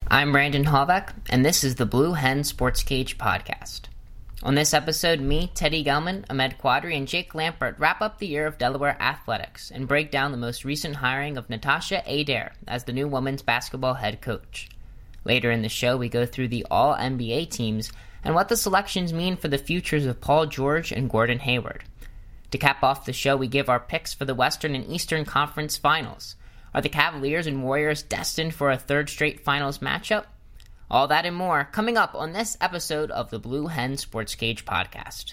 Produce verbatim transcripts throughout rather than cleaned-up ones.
I'm Brandon Halbeck, and this is the Blue Hen Sports Cage podcast. On this episode, me, Teddy Gelman, Ahmed Quadri, and Jake Lampert wrap up the year of Delaware athletics and break down the most recent hiring of Natasha Adair as the new women's basketball head coach. Later in the show, we go through the all N B A teams and what the selections mean for the futures of Paul George and Gordon Hayward. To cap off the show, we give our picks for the Western and Eastern Conference Finals. Are the Cavaliers and Warriors destined for a third straight finals matchup? All that and more coming up on this episode of the Blue Hen Sports Cage podcast.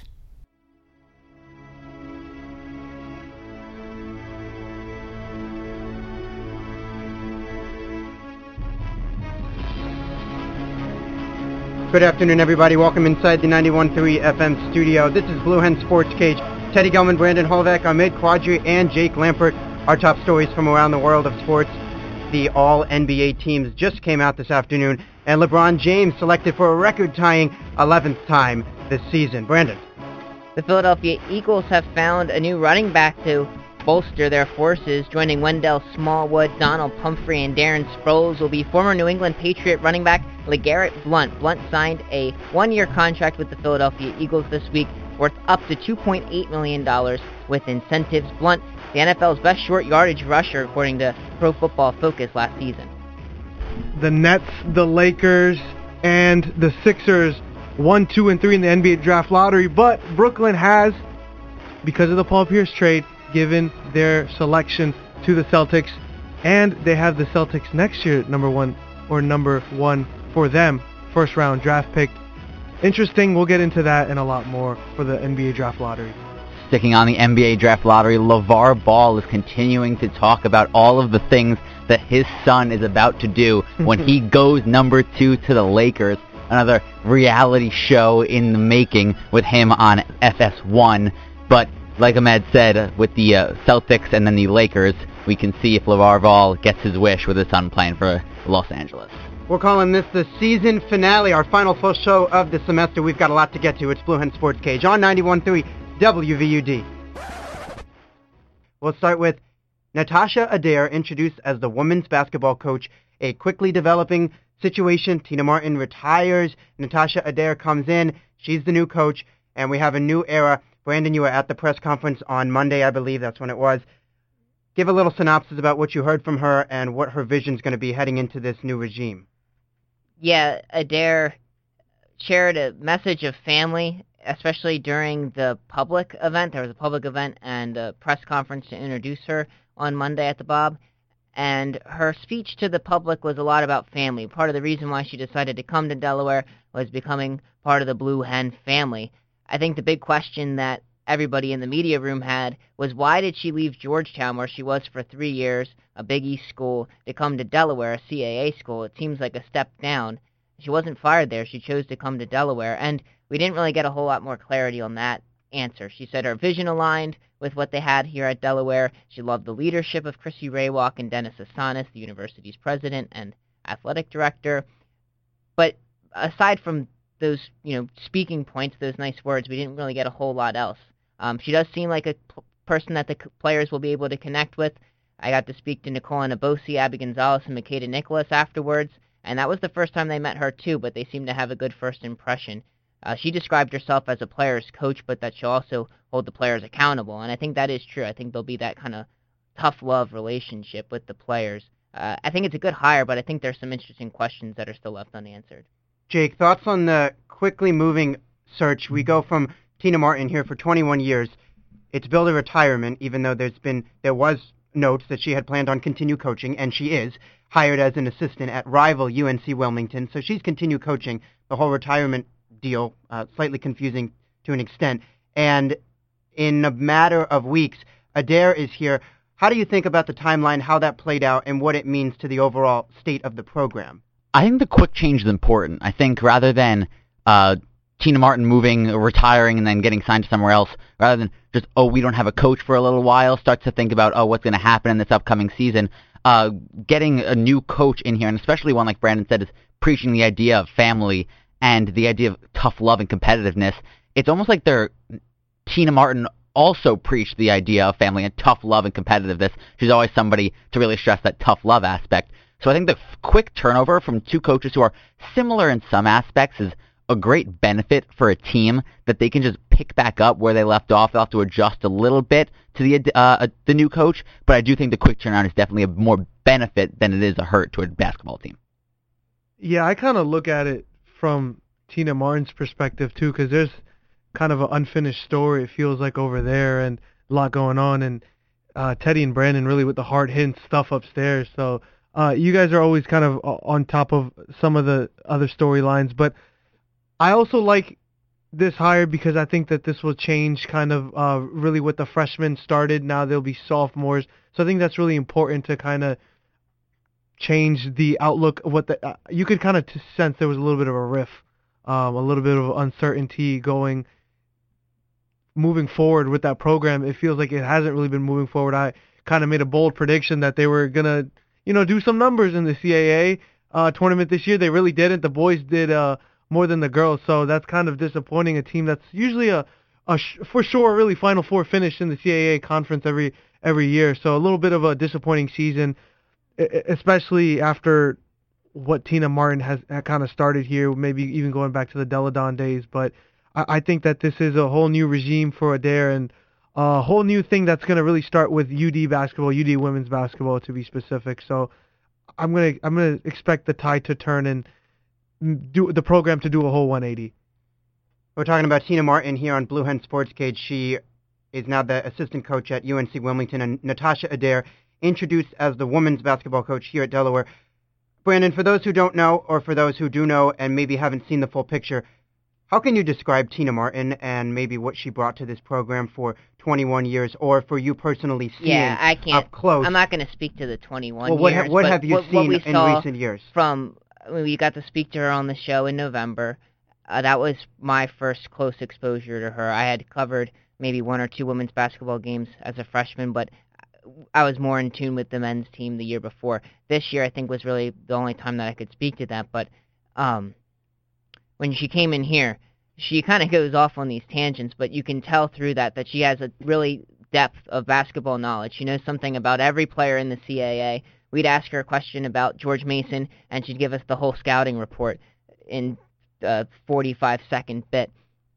Good afternoon, everybody. Welcome inside the ninety-one point three F M studio. This is Blue Hen Sports Cage. Teddy Gelman, Brandon Halbeck, Ahmed Quadri, and Jake Lampert. Our top stories from around the world of sports. The all N B A teams just came out this afternoon, and LeBron James selected for a record-tying eleventh time this season. Brandon. The Philadelphia Eagles have found a new running back to bolster their forces. Joining Wendell Smallwood, Donald Pumphrey, and Darren Sproles will be former New England Patriot running back LeGarrette Blount. Blount signed a one-year contract with the Philadelphia Eagles this week, worth up to two point eight million dollars with incentives. Blount, the N F L's best short yardage rusher, according to Pro Football Focus last season. The Nets, the Lakers, and the Sixers one, two, and three in the N B A draft lottery, but Brooklyn has, because of the Paul Pierce trade, given their selection to the Celtics, and they have the Celtics next year number one, or number one for them, first round draft pick. Interesting, we'll get into that and a lot more for the N B A draft lottery. Sticking on the N B A draft lottery, LeVar Ball is continuing to talk about all of the things that his son is about to do when he goes number two to the Lakers. Another reality show in the making with him on F S one. But like Ahmed said, with the uh, Celtics and then the Lakers, we can see if LeVar Ball gets his wish with his son playing for Los Angeles. We're calling this the season finale, our final full show of the semester. We've got a lot to get to. It's Blue Hen Sports Cage on ninety-one point three W V U D. We'll start with Natasha Adair, introduced as the women's basketball coach. A quickly developing situation. Tina Martin retires. Natasha Adair comes in. She's the new coach, and we have a new era. Brandon, you were at the press conference on Monday, I believe that's when it was. Give a little synopsis about what you heard from her and what her vision's going to be heading into this new regime. Yeah, Adair shared a message of family, especially during the public event. There was a public event and a press conference to introduce her on Monday at the Bob, and her speech to the public was a lot about family. Part of the reason why she decided to come to Delaware was becoming part of the Blue Hen family. I think the big question that everybody in the media room had was, why did she leave Georgetown, where she was for three years, a Big East school, to come to Delaware, a C A A school? It seems like a step down. She wasn't fired there. She chose to come to Delaware, and we didn't really get a whole lot more clarity on that answer. She said her vision aligned with what they had here at Delaware. She loved the leadership of Chrissy Raywalk and Dennis Asanis, the university's president and athletic director. But aside from those, you know, speaking points, those nice words, we didn't really get a whole lot else. Um, she does seem like a p- person that the c- players will be able to connect with. I got to speak to Nicole Anabosi, Abby Gonzalez, and Makeda Nicholas afterwards, and that was the first time they met her too, but they seemed to have a good first impression. Uh, she described herself as a player's coach, but that she'll also hold the players accountable, and I think that is true. I think there'll be that kind of tough love relationship with the players. Uh, I think it's a good hire, but I think there's some interesting questions that are still left unanswered. Jake, thoughts on the quickly moving search? We go from Tina Martin here for twenty-one years. It's billed a retirement, even though there's been there was notes that she had planned on continue coaching, and she is hired as an assistant at rival U N C Wilmington. So she's continued coaching. The whole retirement deal, uh, slightly confusing to an extent. And in a matter of weeks, Adair is here. How do you think about the timeline, how that played out, and what it means to the overall state of the program? I think the quick change is important. I think rather than uh, Tina Martin moving, retiring, and then getting signed to somewhere else, rather than just, oh, we don't have a coach for a little while, start to think about, oh, what's going to happen in this upcoming season. Uh, getting a new coach in here, and especially one like Brandon said, is preaching the idea of family and the idea of tough love and competitiveness. It's almost like they're Tina Martin also preached the idea of family and tough love and competitiveness. She's always somebody to really stress that tough love aspect. So I think the f- quick turnover from two coaches who are similar in some aspects is a great benefit for a team that they can just pick back up where they left off. They'll have to adjust a little bit to the uh, the new coach, but I do think the quick turnaround is definitely a more benefit than it is a hurt to a basketball team. Yeah, I kind of look at it from Tina Martin's perspective too, because there's kind of an unfinished story, it feels like, over there, and a lot going on, and uh, Teddy and Brandon really with the hard-hitting stuff upstairs. So uh, you guys are always kind of on top of some of the other storylines, but I also like this hire because I think that this will change kind of uh, really what the freshmen started. Now they'll be sophomores, so I think that's really important to kind of change the outlook of what the uh, you could kind of t- sense there was a little bit of a riff, um, a little bit of uncertainty going moving forward with that program. It feels like it hasn't really been moving forward. I kind of made a bold prediction that they were gonna, you know, do some numbers in the C A A uh, tournament this year. They really didn't. The boys did uh, more than the girls, so that's kind of disappointing. A team that's usually a, a sh- for sure really Final Four finish in the C A A conference every every year. So a little bit of a disappointing season, especially after what Tina Martin has kind of started here, maybe even going back to the Deladon days. But I, I think that this is a whole new regime for Adair and a whole new thing that's going to really start with U D basketball, U D women's basketball to be specific. So I'm gonna I'm gonna expect the tide to turn and do the program to do a whole one eighty. We're talking about Tina Martin here on Blue Hen Sports Cage. She is now the assistant coach at U N C Wilmington, and Natasha Adair, introduced as the women's basketball coach here at Delaware. Brandon, for those who don't know, or for those who do know and maybe haven't seen the full picture, how can you describe Tina Martin and maybe what she brought to this program for twenty-one years, or for you personally seeing yeah, I can't, up close? I'm not going to speak to the twenty-one well, what years. Ha- what but have you what, seen what we in saw recent years? From we got to speak to her on the show in November. Uh, that was my first close exposure to her. I had covered maybe one or two women's basketball games as a freshman, but I was more in tune with the men's team the year before. This year, I think, was really the only time that I could speak to that. But um, when she came in here, she kind of goes off on these tangents, but you can tell through that that she has a really depth of basketball knowledge. She knows something about every player in the C A A. We'd ask her a question about George Mason, and she'd give us the whole scouting report in a forty-five second bit.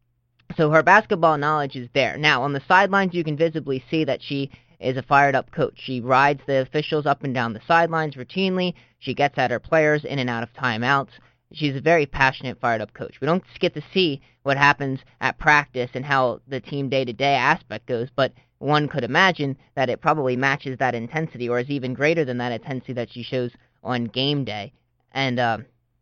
So her basketball knowledge is there. Now, on the sidelines, you can visibly see that she is a fired-up coach. She rides the officials up and down the sidelines routinely. She gets at her players in and out of timeouts. She's a very passionate, fired-up coach. We don't get to see what happens at practice and how the team day-to-day aspect goes, but one could imagine that it probably matches that intensity or is even greater than that intensity that she shows on game day. And uh,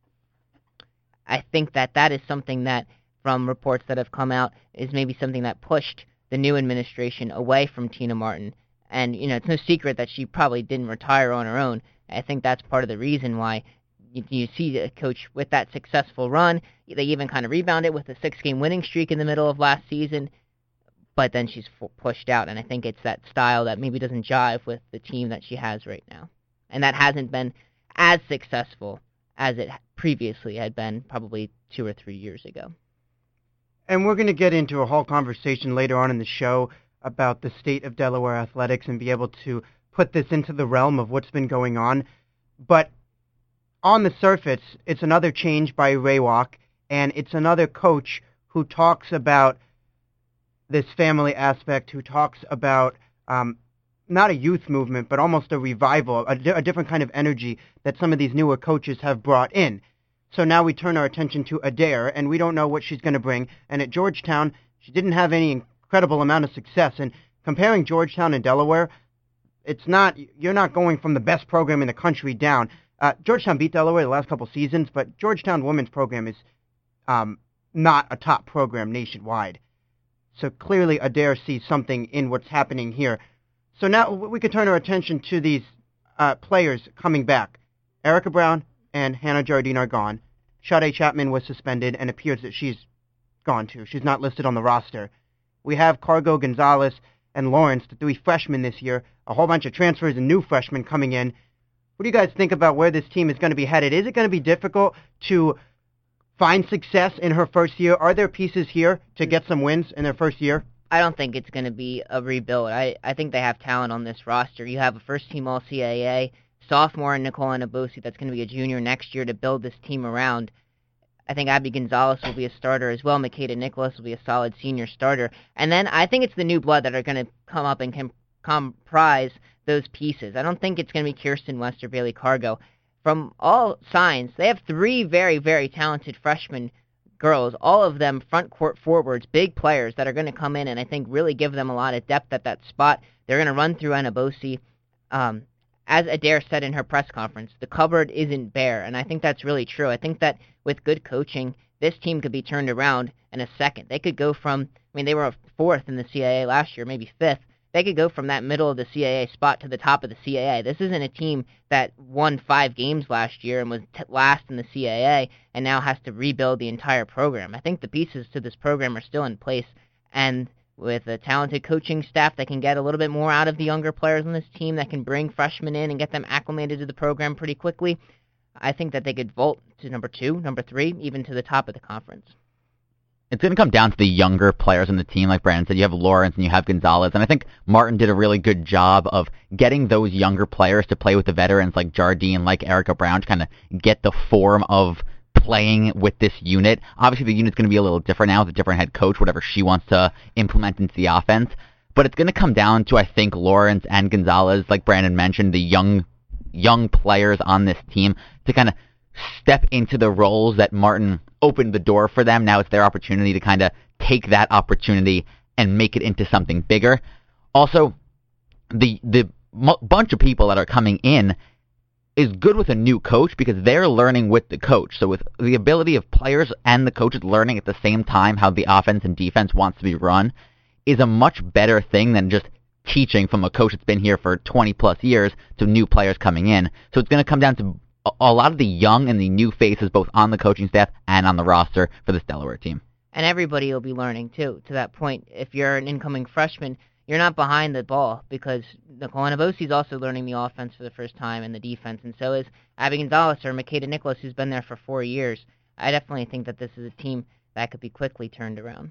I think that that is something that, from reports that have come out, is maybe something that pushed the new administration away from Tina Martin. And, you know, it's no secret that she probably didn't retire on her own. I think that's part of the reason why you, you see a coach with that successful run. They even kind of rebounded with a six-game winning streak in the middle of last season, but then she's f- pushed out. And I think it's that style that maybe doesn't jive with the team that she has right now. And that hasn't been as successful as it previously had been probably two or three years ago. And we're going to get into a whole conversation later on in the show about the state of Delaware athletics and be able to put this into the realm of what's been going on. But on the surface, it's another change by Ray Walk, and it's another coach who talks about this family aspect, who talks about um, not a youth movement, but almost a revival, a, di- a different kind of energy that some of these newer coaches have brought in. So now we turn our attention to Adair, and we don't know what she's going to bring. And at Georgetown, she didn't have any incredible amount of success. And comparing Georgetown and Delaware, it's not, you're not going from the best program in the country down. Uh, Georgetown beat Delaware the last couple seasons, but Georgetown women's program is um, not a top program nationwide. So clearly Adair sees something in what's happening here. So now we could turn our attention to these uh, players coming back. Erica Brown and Hannah Jardine are gone. Sade Chapman was suspended and appears that she's gone too. She's not listed on the roster. We have Cargo, Gonzalez, and Lawrence, the three freshmen this year, a whole bunch of transfers and new freshmen coming in. What do you guys think about where this team is going to be headed? Is it going to be difficult to find success in her first year? Are there pieces here to get some wins in their first year? I don't think it's going to be a rebuild. I, I think they have talent on this roster. You have a first-team All C A A sophomore in Nicole Anabosi that's going to be a junior next year to build this team around. I think Abby Gonzalez will be a starter as well. Makeda Nicholas will be a solid senior starter. And then I think it's the new blood that are going to come up and can comprise those pieces. I don't think it's going to be Kirsten West or Bailey Cargo. From all signs, they have three very, very talented freshmen girls, all of them front court forwards, big players that are going to come in and I think really give them a lot of depth at that spot. They're going to run through Anabosi. Um, as Adair said in her press conference, the cupboard isn't bare, and I think that's really true. I think that with good coaching, this team could be turned around in a second. They could go from, I mean, they were fourth in the C A A last year, maybe fifth. They could go from that middle of the C A A spot to the top of the C A A. This isn't a team that won five games last year and was t- last in the C A A and now has to rebuild the entire program. I think the pieces to this program are still in place, and with a talented coaching staff that can get a little bit more out of the younger players on this team, that can bring freshmen in and get them acclimated to the program pretty quickly, I think that they could vault to number two, number three, even to the top of the conference. It's going to come down to the younger players on the team. Like Brandon said, you have Lawrence and you have Gonzalez, and I think Martin did a really good job of getting those younger players to play with the veterans like Jardine, like Erica Brown, to kind of get the form of playing with this unit. Obviously, the unit's going to be a little different now with a different head coach, whatever she wants to implement into the offense. But it's going to come down to, I think, Lawrence and Gonzalez, like Brandon mentioned, the young young players on this team to kind of step into the roles that Martin opened the door for them. Now it's their opportunity to kind of take that opportunity and make it into something bigger. Also, the the m- bunch of people that are coming in is good with a new coach because they're learning with the coach. So with the ability of players and the coaches learning at the same time how the offense and defense wants to be run is a much better thing than just teaching from a coach that's been here for twenty plus years to new players coming in. So it's going to come down to a, a lot of the young and the new faces both on the coaching staff and on the roster for this Delaware team. And everybody will be learning too, to that point. If you're an incoming freshman, you're not behind the ball because Nicole Anabosi is also learning the offense for the first time and the defense, and so is Abby Gonzalez or Makeda Nicholas, who's been there for four years. I definitely think that this is a team that could be quickly turned around.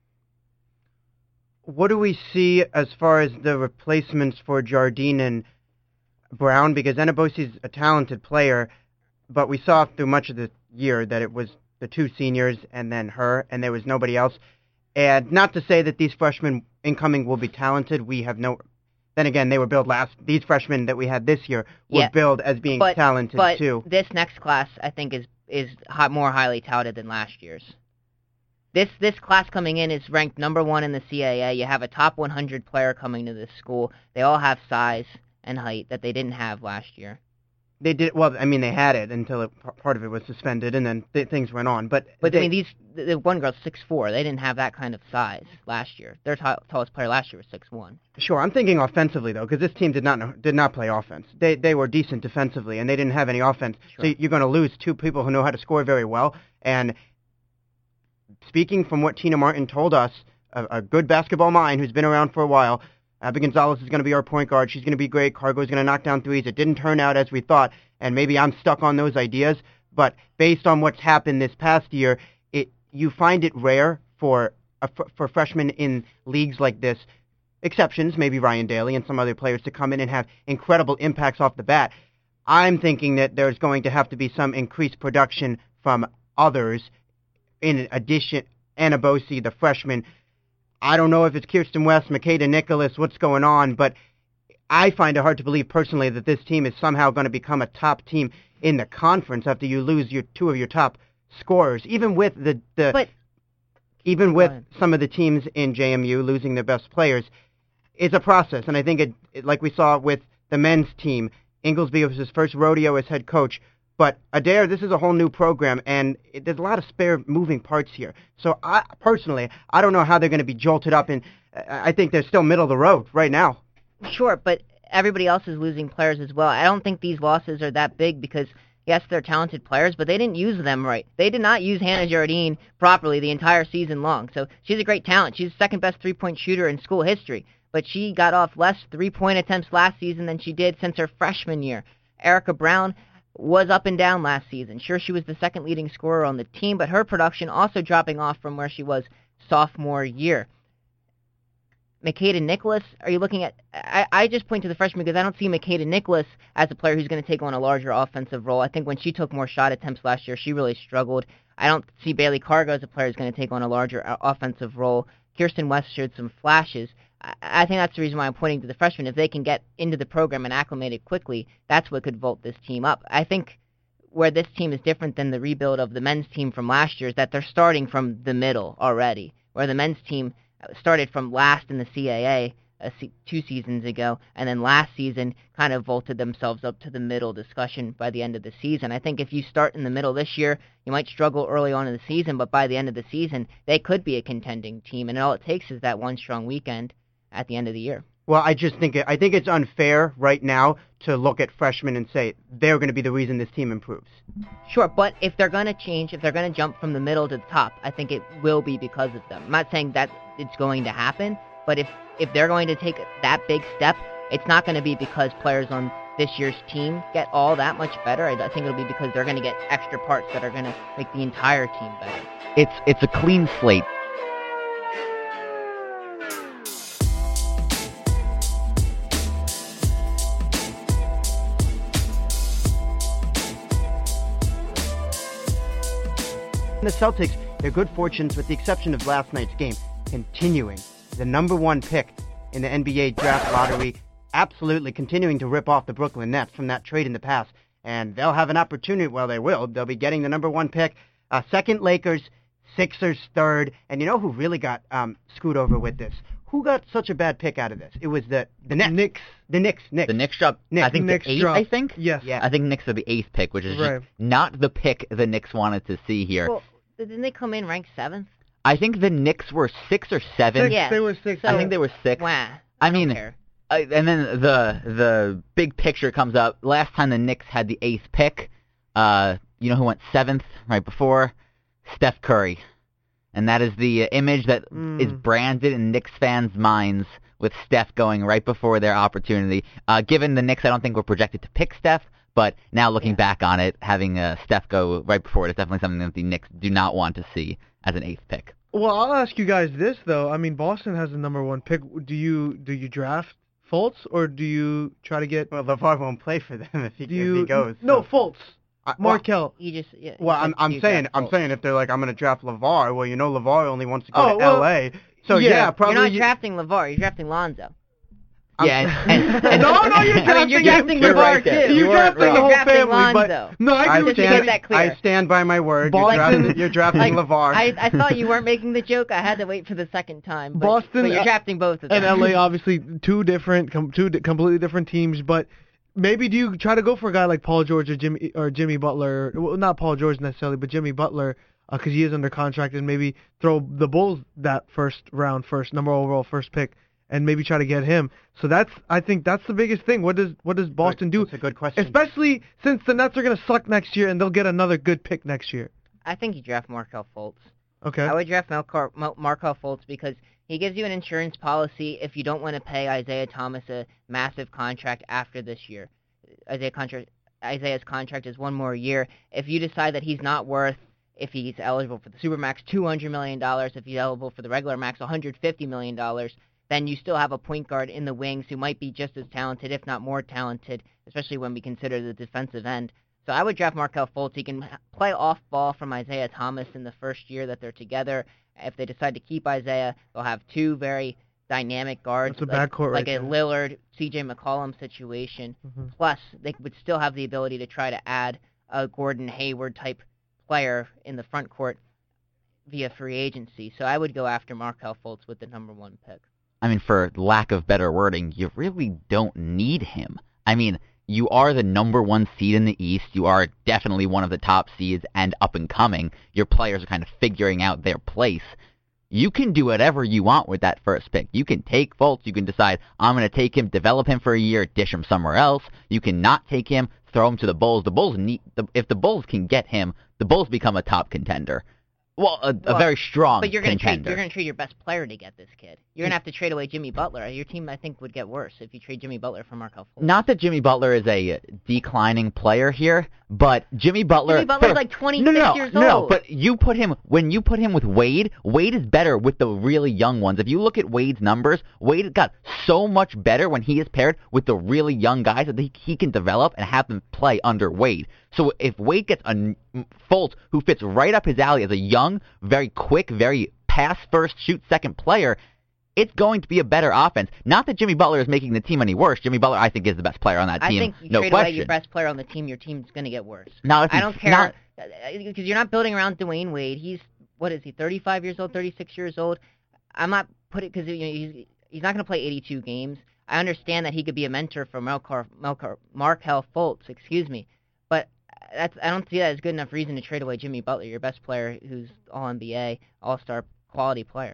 What do we see as far as the replacements for Jardine and Brown? Because Anabosi's a talented player, but we saw through much of the year that it was the two seniors and then her, and there was nobody else. And not to say that these freshmen incoming will be talented. We have no... Then again, they were billed last... These freshmen that we had this year were yeah, billed as being but, talented, but too. This next class, I think, is is high, more highly touted than last year's. This this class coming in is ranked number one in the C A A. You have a top one hundred player coming to this school. They all have size and height that they didn't have last year. They did well. I mean, they had it until it, part of it was suspended, and then th- things went on. But but they, I mean, these the one girl's six foot four. They didn't have that kind of size last year. Their t- tallest player last year was six foot one. Sure, I'm thinking offensively though, because this team did not know, did not play offense. They they were decent defensively, and they didn't have any offense. Sure. So you're going to lose two people who know how to score very well. And speaking from what Tina Martin told us, a, a good basketball mind who's been around for a while. Abby Gonzalez is going to be our point guard. She's going to be great. Cargo is going to knock down threes. It didn't turn out as we thought, and maybe I'm stuck on those ideas. But based on what's happened this past year, it you find it rare for a, for freshmen in leagues like this, exceptions, maybe Ryan Daly and some other players, to come in and have incredible impacts off the bat. I'm thinking that there's going to have to be some increased production from others, in addition, Anabosi, the freshman. I don't know if it's Kirsten West, Makeda Nicholas, what's going on, but I find it hard to believe personally that this team is somehow going to become a top team in the conference after you lose your two of your top scorers. Even with the, the But, even with some of the teams in J M U losing their best players, it's a process. And I think it, it like we saw with the men's team, Inglesby was his first rodeo as head coach. But Adair, this is a whole new program, and it, there's a lot of spare moving parts here. So I personally, I don't know how they're going to be jolted up, and I think they're still middle of the road right now. Sure, but everybody else is losing players as well. I don't think these losses are that big because, yes, they're talented players, but they didn't use them right. They did not use Hannah Jardine properly the entire season long. So she's a great talent. She's the second best three-point shooter in school history, but she got off less three-point attempts last season than she did since her freshman year. Erica Brown was up and down last season. Sure, she was the second leading scorer on the team, but her production also dropping off from where she was sophomore year. Makeda Nicholas, are you looking at... I, I just point to the freshman because I don't see Makeda Nicholas as a player who's going to take on a larger offensive role. I think when she took more shot attempts last year, she really struggled. I don't see Bailey Cargo as a player who's going to take on a larger uh, offensive role. Kirsten West showed some flashes. I, I think that's the reason why I'm pointing to the freshmen. If they can get into the program and acclimate it quickly, that's what could vault this team up. I think where this team is different than the rebuild of the men's team from last year is that they're starting from the middle already, where the men's team started from last in the C A A uh, se- two seasons ago, and then last season kind of vaulted themselves up to the middle discussion by the end of the season. I think if you start in the middle this year, you might struggle early on in the season, but by the end of the season, they could be a contending team, and all it takes is that one strong weekend at the end of the year. Well, I just think it, I think it's unfair right now to look at freshmen and say they're going to be the reason this team improves. Sure, but if they're going to change, if they're going to jump from the middle to the top, I think it will be because of them. I'm not saying that it's going to happen, but if, if they're going to take that big step, it's not going to be because players on this year's team get all that much better. I think it'll be because they're going to get extra parts that are going to make the entire team better. It's it's a clean slate. The Celtics, their good fortunes, with the exception of last night's game, continuing. The number one pick in the N B A draft lottery, absolutely continuing to rip off the Brooklyn Nets from that trade in the past. And they'll have an opportunity, well, they will. They'll be getting the number one pick. Uh, second, Lakers. Sixers, third. And you know who really got um, screwed over with this? Who got such a bad pick out of this? It was the the Nets. Knicks. The Knicks. Knicks. The Knicks dropped, Knicks. I think, Knicks the eighth, dropped. I think? Yes. Yeah. I think Knicks are the eighth pick, which is Right. just not the pick the Knicks wanted to see here. Well, didn't they come in ranked seventh? I think the Knicks were six or seven. Six, Yeah. They were six. So- I think they were six. Wow. I mean, There. uh, and then the the big picture comes up. Last time the Knicks had the eighth pick, uh, you know who went seventh right before? Steph Curry. And that is the uh, image that Mm. is branded in Knicks fans' minds with Steph going right before their opportunity. Uh, given the Knicks, I don't think we're projected to pick Steph, but now looking Yeah. back on it, having uh, Steph go right before it is definitely something that the Knicks do not want to see as an eighth pick. Well, I'll ask you guys this though. I mean, Boston has the number one pick. Do you do you draft Fultz or do you try to get? Well, LeVar won't play for them if he, Do if you he goes. no so. Fultz? I- well, Markel. You just yeah, Well, you I'm said I'm you saying draft I'm Fultz. saying if they're like I'm gonna draft LeVar, well, you know LeVar only wants to go Oh, to well, L A. So yeah. yeah, probably. You're not you- drafting LeVar. You're drafting Lonzo. I'm- Yeah, and, and, and No, no, you're I mean, you're drafting drafting You're LeVar right there. too. You You're weren't drafting the wrong. whole You're drafting family, Lonzo. but no, I I agree with Just to stand, make that clear. I stand by my word. You're Boston- drafting, you're drafting Like, LeVar. I, I thought you weren't making the joke. I had to wait for the second time. But, Boston, but you're uh, drafting both of them. and L A obviously two different, com- two di- completely different teams. But maybe do you try to go for a guy like Paul George or Jimmy or Jimmy Butler? Well, not Paul George necessarily, but Jimmy Butler, because he is under contract, and maybe throw the Bulls that first round, first number overall, first pick, and maybe try to get him. So that's, I think that's the biggest thing. What does what does Boston do? That's a good question. Especially since the Nets are gonna suck next year, and they'll get another good pick next year. I think you draft Markel Fultz. Okay. I would draft Markel, Markel Fultz because he gives you an insurance policy if you don't want to pay Isaiah Thomas a massive contract after this year. Isaiah contract, Isaiah's contract is one more year. If you decide that he's not worth, if he's eligible for the Supermax, two hundred million dollars, if he's eligible for the regular max, one hundred fifty million dollars, then you still have a point guard in the wings who might be just as talented, if not more talented, especially when we consider the defensive end. So I would draft Markel Fultz. He can play off ball from Isaiah Thomas in the first year that they're together. If they decide to keep Isaiah, they'll have two very dynamic guards, That's a like, backcourt like right a there. Lillard, C J McCollum situation. Mhm. Plus, they would still have the ability to try to add a Gordon Hayward type player in the front court via free agency. So I would go after Markel Fultz with the number one pick. I mean, for lack of better wording, you really don't need him. I mean, you are the number one seed in the East. You are definitely one of the top seeds and up and coming. Your players are kind of figuring out their place. You can do whatever you want with that first pick. You can take Fultz. You can decide, I'm going to take him, develop him for a year, dish him somewhere else. You can not take him, throw him to the Bulls. The Bulls need, the, if the Bulls can get him, the Bulls become a top contender. Well, a, Well, a very strong But you're going to trade. contender. You're going to trade your best player to get this kid. You're going to have to trade away Jimmy Butler. Your team, I think, would get worse if you trade Jimmy Butler for Markelle Fultz. Not that Jimmy Butler is a declining player here, but Jimmy Butler. Jimmy Butler's for- like twenty-six no, no, no, years no, no, old. but you put him when you put him with Wade. Wade is better with the really young ones. If you look at Wade's numbers, Wade got so much better when he is paired with the really young guys that he, he can develop and have them play under Wade. So if Wade gets a Fultz who fits right up his alley as a young, very quick, very pass first, shoot second player, it's going to be a better offense. Not that Jimmy Butler is making the team any worse. Jimmy Butler, I think, is the best player on that I team. think you no trade question. away your best player on the team, your team's going to get worse. Now, if I he's don't care not- because you're not building around Dwayne Wade. He's what is he? thirty-five years old, thirty-six years old. I'm not putting because you know, he's he's not going to play eighty-two games. I understand that he could be a mentor for Melcar, Melcar, Markelle Fultz, excuse me, but that's I don't see that as good enough reason to trade away Jimmy Butler, your best player, who's All N B A, All Star quality player.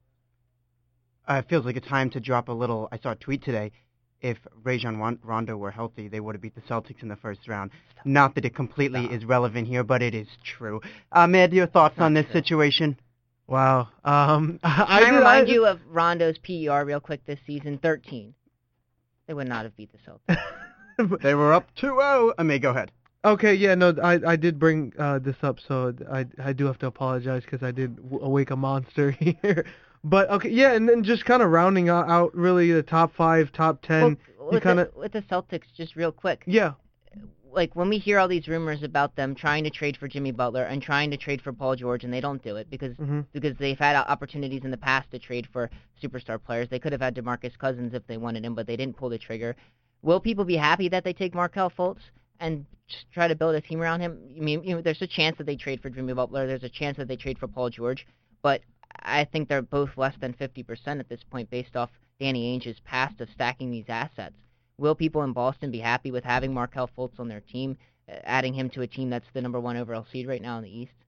Uh, it feels like a time to drop a little. I saw a tweet today. If Rajon Rondo were healthy, they would have beat the Celtics in the first round. Not that it completely Stop. is relevant here, but it is true. Ahmed, your thoughts Not on this true. situation? Wow. Um, I, Can I, did- remind I- you of Rondo's P E R real quick this season? thirteen. They would not have beat the Celtics. They were up two oh. Ahmed, go ahead. Okay, yeah, no, I I did bring uh, this up, so I I do have to apologize because I did w- awake a monster here. But okay, yeah, and then just kind of rounding out, out really the top five, top ten. Well, you with, kind of the, with the Celtics, just real quick, yeah, like when we hear all these rumors about them trying to trade for Jimmy Butler and trying to trade for Paul George, and they don't do it because hmm because they've had opportunities in the past to trade for superstar players. They could have had DeMarcus Cousins if they wanted him, but they didn't pull the trigger. Will people be happy that they take Markelle Fultz and just try to build a team around him? I mean, you know, there's a chance that they trade for Jimmy Butler. There's a chance that they trade for Paul George, but I think they're both less than fifty percent at this point based off Danny Ainge's past of stacking these assets. Will people in Boston be happy with having Markelle Fultz on their team, uh, adding him to a team that's the number one overall seed right now in the East?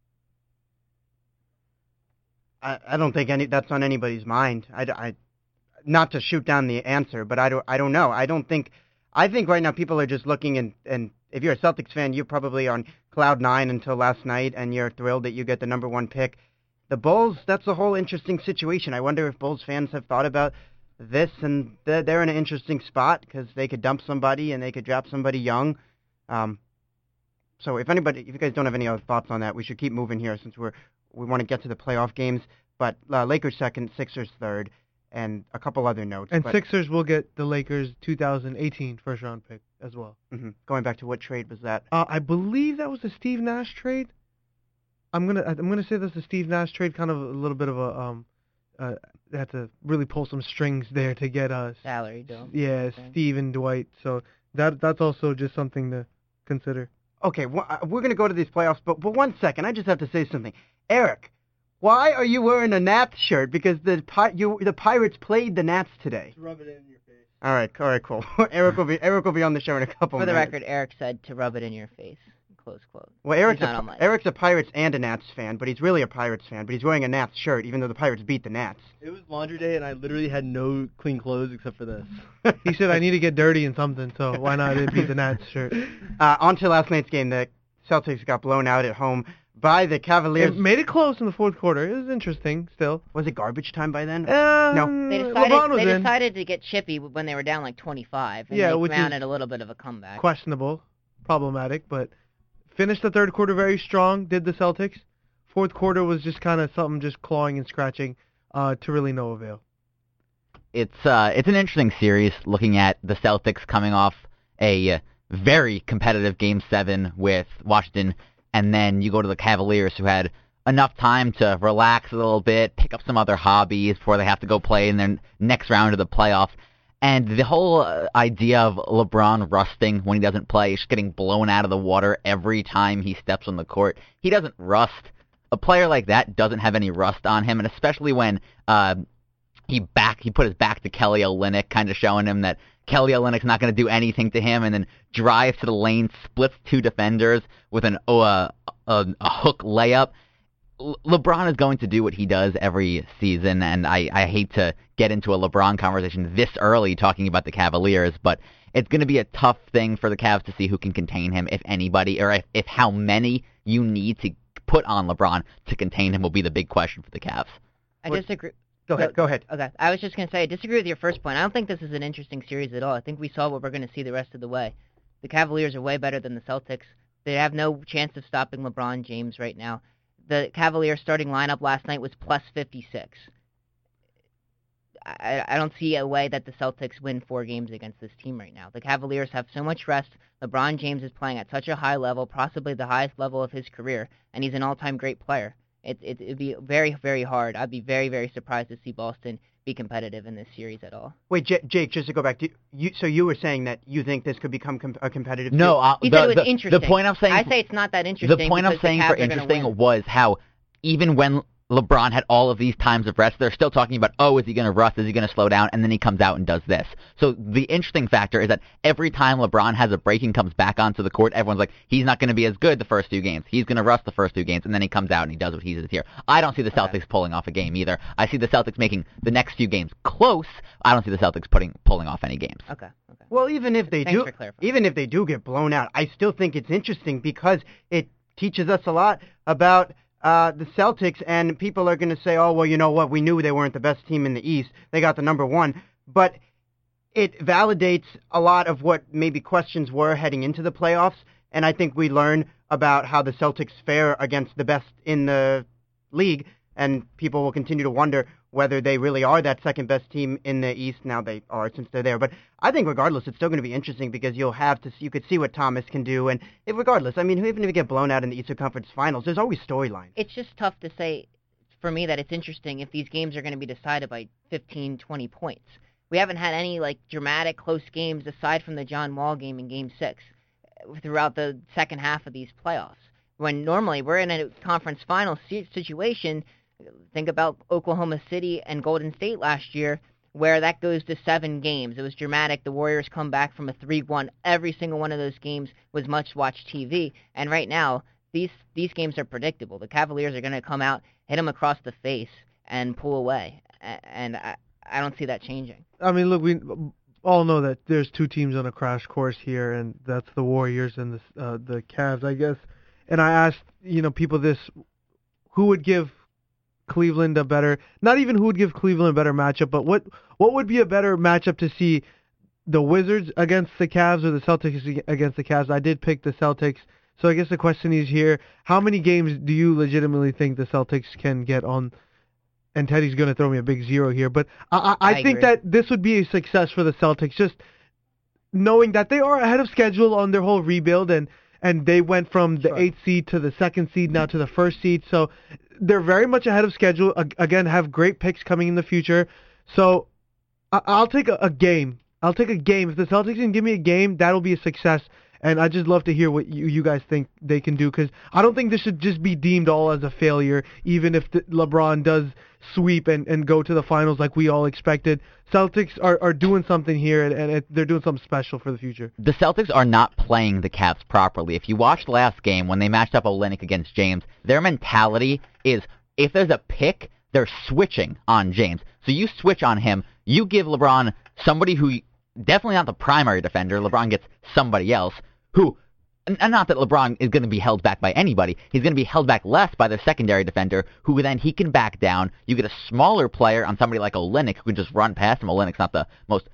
I, I don't think any that's on anybody's mind. I, I, not to shoot down the answer, but I don't I don't know. I don't think I think right now people are just looking and and if you're a Celtics fan, you're probably on cloud nine until last night, and you're thrilled that you get the number one pick. The Bulls, that's a whole interesting situation. I wonder if Bulls fans have thought about this, and they're, they're in an interesting spot because they could dump somebody and they could drop somebody young. Um, so if anybody, if you guys don't have any other thoughts on that, we should keep moving here since we're we want to get to the playoff games. But uh, Lakers second, Sixers third, and a couple other notes. and but, Sixers will get the Lakers two thousand eighteen first round pick as well. mhm. Going back to what trade was that? Uh, I believe that was the Steve Nash trade. I'm gonna I'm gonna say that's the Steve Nash trade, kind of a little bit of a um, uh, they had to really pull some strings there to get us. Salary deal. Yeah, Okay. Steve and Dwight. So that that's also just something to consider. Okay, wh- uh, we're going to go to these playoffs, but, but one second, I just have to say something. Eric, why are you wearing a Nats shirt? Because the pi- you, the Pirates played the Nats today. Rub it in your face. All right, all right, cool. Eric will be Eric will be on the show in a couple For the minutes. record, Eric said to rub it in your face. Close quote. Well, Eric's He's a, not on my- Eric's a Pirates and a Nats fan, but he's really a Pirates fan, but he's wearing a Nats shirt, even though the Pirates beat the Nats. It was laundry day, and I literally had no clean clothes except for this. He said I need to get dirty in something, so why not it be the Nats shirt? Uh, on to last night's game, the Celtics got blown out at home by the Cavaliers. It made it close in the fourth quarter. It was interesting still. Was it garbage time by then? Um, They decided LeBron was they in. decided to get chippy when they were down like twenty-five, and Yeah, they which is mounted a little bit of a comeback. Questionable, problematic, but finished the third quarter very strong, did the Celtics. Fourth quarter was just kind of something just clawing and scratching uh, to really no avail. It's uh, it's an interesting series looking at the Celtics coming off a uh, very competitive Game seven with Washington, and then you go to the Cavaliers who had enough time to relax a little bit, pick up some other hobbies before they have to go play in their next round of the playoffs. And the whole uh, idea of LeBron rusting when he doesn't play, just getting blown out of the water every time he steps on the court. He doesn't rust. A player like that doesn't have any rust on him, and especially when uh, he back he put his back to Kelly Olynyk, kind of showing him that Kelly Olynyk's not going to do anything to him, and then drives to the lane, splits two defenders with an uh, a, a hook layup. Le- LeBron is going to do what he does every season, and I, I hate to get into a LeBron conversation this early talking about the Cavaliers, but it's going to be a tough thing for the Cavs to see who can contain him, if anybody, or if, if how many you need to put on LeBron to contain him will be the big question for the Cavs. I What- disagree. Go ahead. Go ahead. Okay, I was just going to say, I disagree with your first point. I don't think this is an interesting series at all. I think we saw what we're going to see the rest of the way. The Cavaliers are way better than the Celtics. They have no chance of stopping LeBron James right now. The Cavaliers starting lineup last night was plus fifty-six. I, I don't see a way that the Celtics win four games against this team right now. The Cavaliers have so much rest. LeBron James is playing at such a high level, possibly the highest level of his career, and he's an all-time great player. It, it, it'd be very, very hard. I'd be very, very surprised to see Boston be competitive in this series at all. Wait, J- Jake, just to go back to you, so you were saying that you think this could become com- a competitive No, series? uh, He the, said it was the, interesting. the point I'm saying I say it's not that interesting. the point I'm because the saying Cavs for are gonna interesting win. was how even when LeBron had all of these times of rest, they're still talking about, oh, is he going to rust? Is he going to slow down? And then he comes out and does this. So the interesting factor is that every time LeBron has a break and comes back onto the court, everyone's like, he's not going to be as good the first two games. He's going to rust the first two games, and then he comes out and he does what he does here. I don't see the Celtics Okay. pulling off a game either. I see the Celtics making the next few games close. I don't see the Celtics putting pulling off any games. Okay, okay. Well, even if they Thanks do, for clarifying. even if they do get blown out, I still think it's interesting because it teaches us a lot about uh, the Celtics. And people are going to say, "Oh, well, you know what? We knew they weren't the best team in the East. They got the number one." But it validates a lot of what maybe questions were heading into the playoffs. And I think we learn about how the Celtics fare against the best in the league. And people will continue to wonder whether they really are that second best team in the East. Now they are since they're there. But I think regardless, it's still going to be interesting because you'll have to you could see what Thomas can do. And if, regardless, I mean, even if you get blown out in the Eastern Conference Finals, there's always storylines. It's just tough to say for me that it's interesting if these games are going to be decided by fifteen, twenty points. We haven't had any like dramatic close games aside from the John Wall game in Game Six throughout the second half of these playoffs. When normally we're in a conference final si- situation. Think about Oklahoma City and Golden State last year, where that goes to seven games. It was dramatic. The Warriors come back from a three one. Every single one of those games was much-watched T V. And right now, these these games are predictable. The Cavaliers are going to come out, hit them across the face, and pull away. A- And I, I don't see that changing. I mean, look, we all know that there's two teams on a crash course here, and that's the Warriors and the uh, the Cavs, I guess. And I asked, you know, people this, who would give Cleveland a better, not even who would give Cleveland a better matchup, but what what would be a better matchup to see the Wizards against the Cavs or the Celtics against the Cavs? I did pick the Celtics, so I guess the question is here, how many games do you legitimately think the Celtics can get on? And Teddy's going to throw me a big zero here, but I, I, I, I think agree. that this would be a success for the Celtics, just knowing that they are ahead of schedule on their whole rebuild, and and they went from the Sure. eighth seed to the second seed, now to the first seed, so they're very much ahead of schedule. A- again, have great picks coming in the future. So I- I'll take a-, a game. I'll take a game. If the Celtics can give me a game, that'll be a success. And I just love to hear what you, you guys think they can do, because I don't think this should just be deemed all as a failure, even if the, LeBron does sweep and, and go to the finals like we all expected. Celtics are, are doing something here, and, and it, they're doing something special for the future. The Celtics are not playing the Cavs properly. If you watched last game when they matched up Olynyk against James, their mentality is if there's a pick, they're switching on James. So you switch on him, you give LeBron somebody who definitely not the primary defender. LeBron gets somebody else who, and not that LeBron is going to be held back by anybody. He's going to be held back less by the secondary defender, who then he can back down. You get a smaller player on somebody like Olynyk who can just run past him. Olynyk's not the most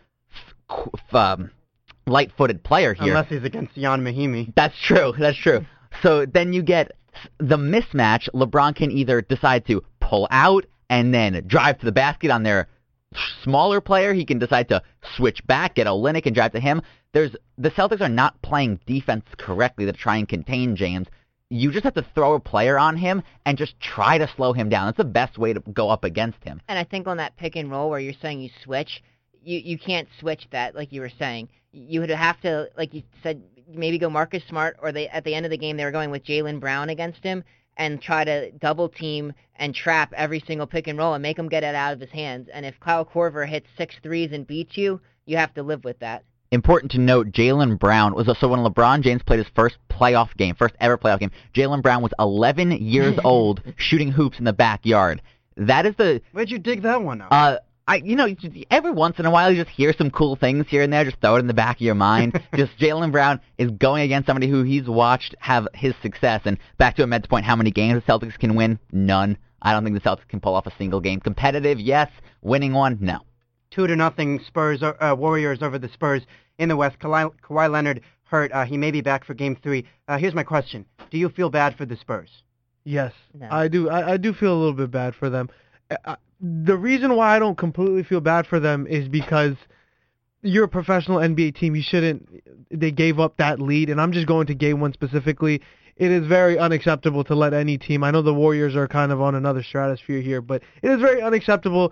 f- f- um, light-footed player here. Unless he's against Jan Mahimi. That's true. That's true. So then you get the mismatch. LeBron can either decide to pull out and then drive to the basket on their smaller player. He can decide to switch back, get Olynyk, and drive to him. There's the Celtics are not playing defense correctly to try and contain James. You just have to throw a player on him and just try to slow him down. That's the best way to go up against him. And I think on that pick and roll where you're saying you switch, you, you can't switch that like you were saying. You would have to, like you said, maybe go Marcus Smart, or they at the end of the game they were going with Jaylen Brown against him and try to double team and trap every single pick and roll and make him get it out of his hands. And if Kyle Korver hits six threes and beats you, you have to live with that. Important to note, Jaylen Brown was so when LeBron James played his first playoff game, first ever playoff game, Jaylen Brown was eleven years old shooting hoops in the backyard. That is the Where'd you dig that one up? uh I, you know, every once in a while you just hear some cool things here and there, just throw it in the back of your mind. Just Jaylen Brown is going against somebody who he's watched have his success. And back to Ahmed's point, how many games the Celtics can win? None. I don't think the Celtics can pull off a single game. Competitive, yes. Winning one, no. Two to nothing Spurs, uh, Warriors over the Spurs in the West. Kawhi, Kawhi Leonard hurt. Uh, he may be back for Game Three. Uh, here's my question: do you feel bad for the Spurs? Yes, No. I do. I, I do feel a little bit bad for them. I, the reason why I don't completely feel bad for them is because you're a professional N B A team. You shouldn't. They gave up that lead, and I'm just going to Game One specifically. It is very unacceptable to let any team. I know the Warriors are kind of on another stratosphere here, but it is very unacceptable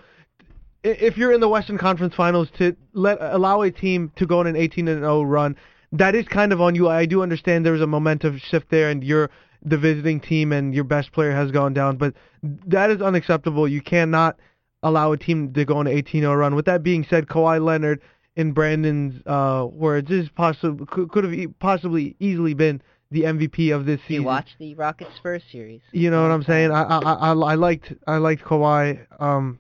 if you're in the Western Conference Finals to let allow a team to go on an eighteen and oh run. That is kind of on you. I do understand there's a momentum shift there, and you're the visiting team, and your best player has gone down, but that is unacceptable. You cannot allow a team to go on an eighteen oh run. With that being said, Kawhi Leonard, in Brandon's uh, words, is possibly could, could have e- possibly easily been the M V P of this season. You watched the Rockets Spurs series. You know what I'm saying? I I I, I liked I liked Kawhi. Um,